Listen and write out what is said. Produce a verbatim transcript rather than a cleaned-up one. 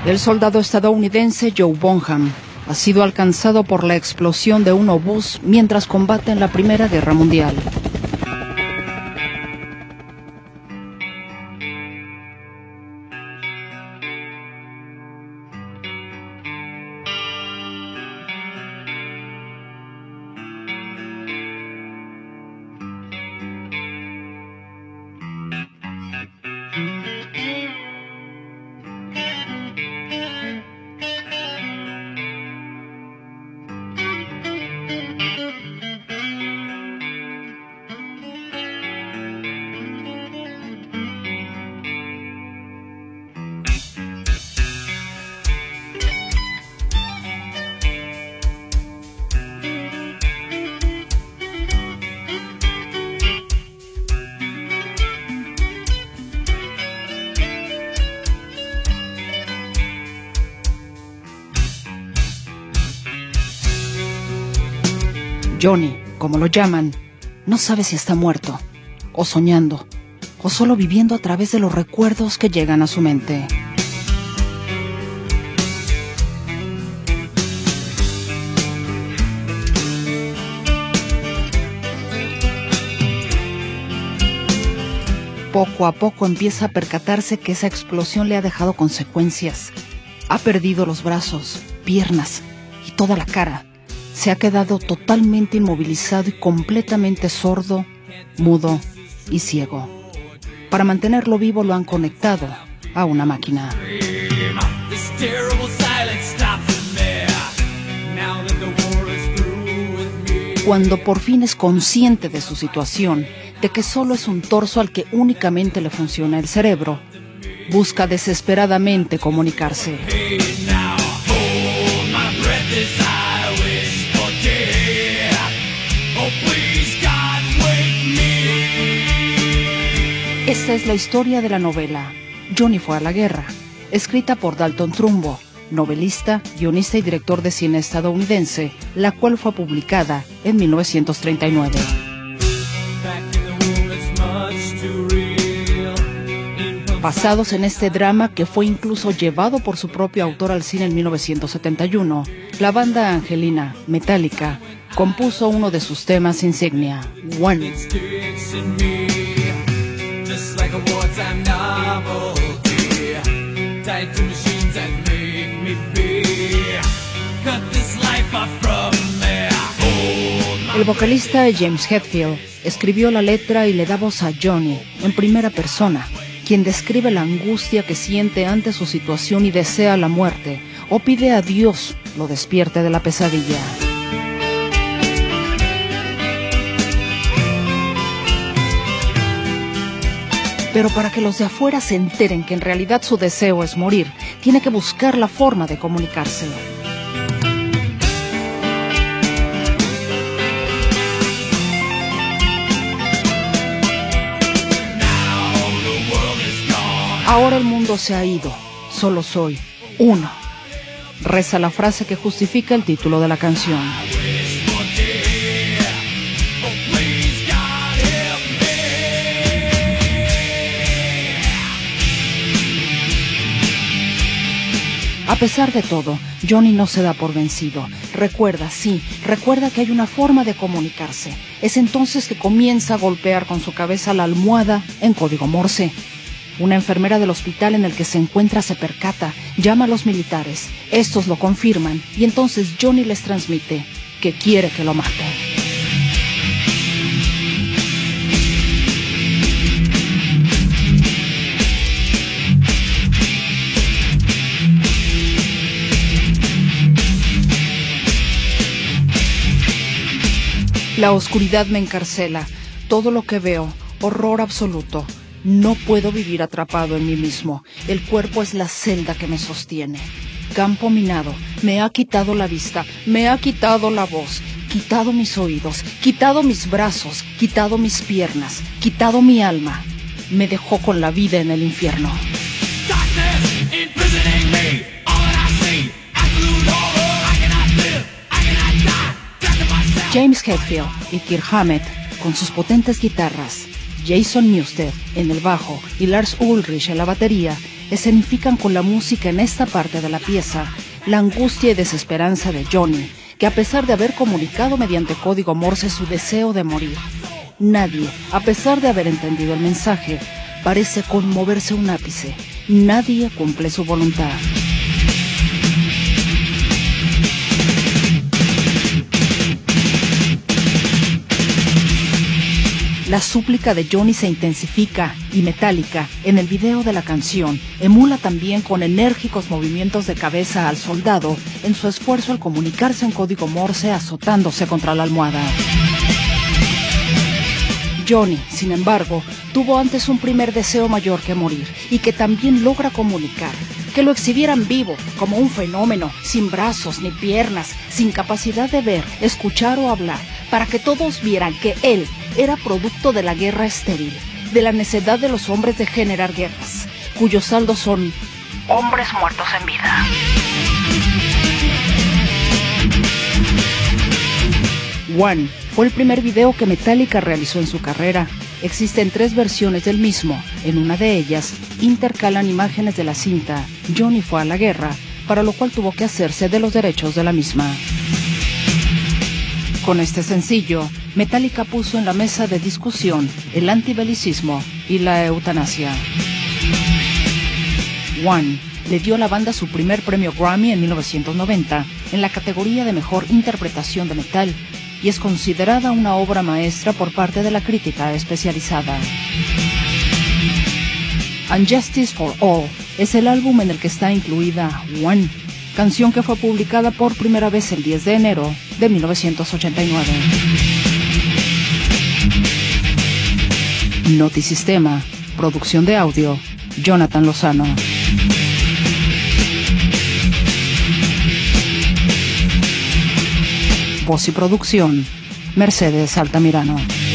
El soldado estadounidense Joe Bonham ha sido alcanzado por la explosión de un obús mientras combate en la Primera Guerra Mundial. Johnny, como lo llaman, no sabe si está muerto, o soñando, o solo viviendo a través de los recuerdos que llegan a su mente. Poco a poco empieza a percatarse que esa explosión le ha dejado consecuencias. Ha perdido los brazos, piernas y toda la cara. Se ha quedado totalmente inmovilizado y completamente sordo, mudo y ciego. Para mantenerlo vivo lo han conectado a una máquina. Cuando por fin es consciente de su situación, de que solo es un torso al que únicamente le funciona el cerebro, busca desesperadamente comunicarse. Esta es la historia de la novela Johnny fue a la guerra, escrita por Dalton Trumbo, novelista, guionista y director de cine estadounidense, la cual fue publicada en mil novecientos treinta y nueve. Basados en este drama que fue incluso llevado por su propio autor al cine en mil novecientos setenta y uno, la banda angelina Metallica compuso uno de sus temas insignia, One. El vocalista James Hetfield escribió la letra y le da voz a Johnny en primera persona, quien describe la angustia que siente ante su situación y desea la muerte, o pide a Dios lo despierte de la pesadilla. Pero para que los de afuera se enteren que en realidad su deseo es morir, tiene que buscar la forma de comunicarse. Ahora el mundo se ha ido, solo soy uno. Reza la frase que justifica el título de la canción. A pesar de todo, Johnny no se da por vencido. Recuerda, sí, recuerda que hay una forma de comunicarse. Es entonces que comienza a golpear con su cabeza la almohada en código Morse. Una enfermera del hospital en el que se encuentra se percata, llama a los militares. Estos lo confirman y entonces Johnny les transmite que quiere que lo maten. La oscuridad me encarcela. Todo lo que veo, horror absoluto. No puedo vivir atrapado en mí mismo. El cuerpo es la celda que me sostiene. Campo minado. Me ha quitado la vista. Me ha quitado la voz. Quitado mis oídos. Quitado mis brazos. Quitado mis piernas. Quitado mi alma. Me dejó con la vida en el infierno. James Hetfield y Kirk Hammett con sus potentes guitarras, Jason Newsted en el bajo y Lars Ulrich en la batería, escenifican con la música en esta parte de la pieza la angustia y desesperanza de Johnny, que a pesar de haber comunicado mediante código Morse su deseo de morir, nadie, a pesar de haber entendido el mensaje, parece conmoverse un ápice. Nadie cumple su voluntad. La súplica de Johnny se intensifica y Metallica, en el video de la canción, emula también con enérgicos movimientos de cabeza al soldado en su esfuerzo al comunicarse en código Morse azotándose contra la almohada. Johnny, sin embargo, tuvo antes un primer deseo mayor que morir y que también logra comunicar. Que lo exhibieran vivo, como un fenómeno, sin brazos ni piernas, sin capacidad de ver, escuchar o hablar, para que todos vieran que él era producto de la guerra estéril, de la necedad de los hombres de generar guerras, cuyos saldos son hombres muertos en vida. One fue el primer video que Metallica realizó en su carrera. Existen tres versiones del mismo. En una de ellas, intercalan imágenes de la cinta Johnny fue a la guerra, para lo cual tuvo que hacerse de los derechos de la misma. Con este sencillo, Metallica puso en la mesa de discusión el antibelicismo y la eutanasia. One le dio a la banda su primer premio Grammy en mil novecientos noventa en la categoría de Mejor Interpretación de Metal y es considerada una obra maestra por parte de la crítica especializada. And Justice for All es el álbum en el que está incluida One, canción que fue publicada por primera vez el diez de enero de mil novecientos ochenta y nueve. Notisistema, producción de audio, Jonathan Lozano. Voz y producción, Mercedes Altamirano.